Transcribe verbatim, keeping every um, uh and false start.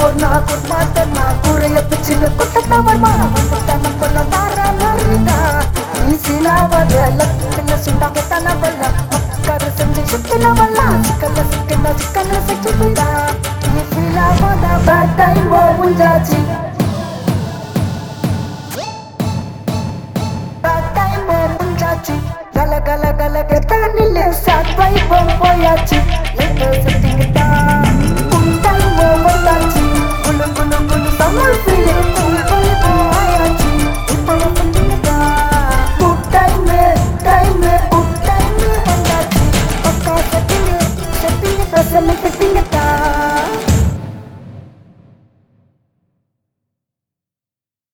சொன்னா குமாத்தனா குறைய பிச்சுன்னு குட்டத்தவர்மா வந்துட்டான கொல்ல வாரா ஈசிலாவத லக்கின சுண்டாக தனவல்ல மக்கள் செஞ்சு சிக்கினவல்ல சிக்கல சிக்கின சிக்கல சிக்கிட்டா ஈசிலாவத பேட் டைம் முடிஞ்சாச்சு பேட் டைம் முடிஞ்சாச்சு கல கல கல கெத்தானிலே சாத் வைபம் போயாச்சு